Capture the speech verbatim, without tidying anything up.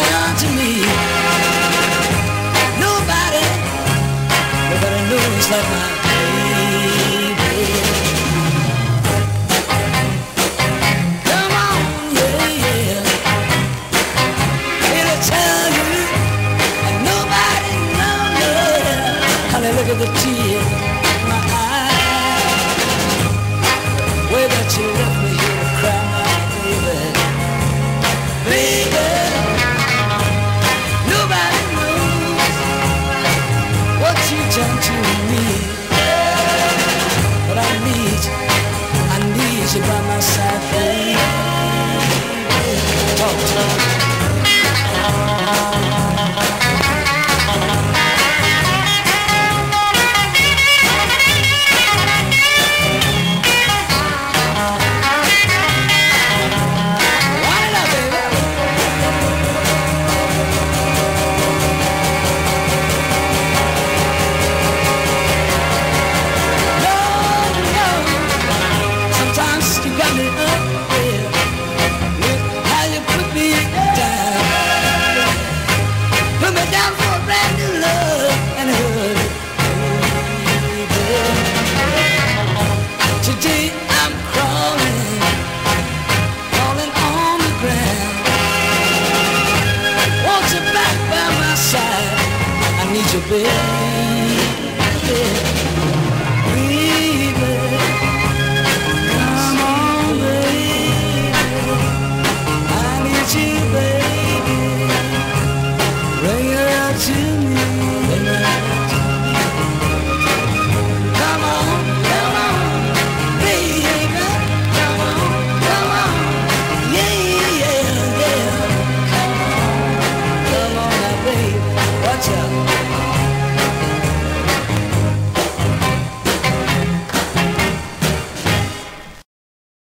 down to me. Nobody, nobody knows like my baby. Come on, yeah, yeah. Here to tell you, and nobody knows, yeah. Honey, look at the tears in my eyes. Way that you left me here to cry, my baby. Baby, nobody knows what you've done to me. But I need you, I need you by my side, baby. Talk to me. Baby.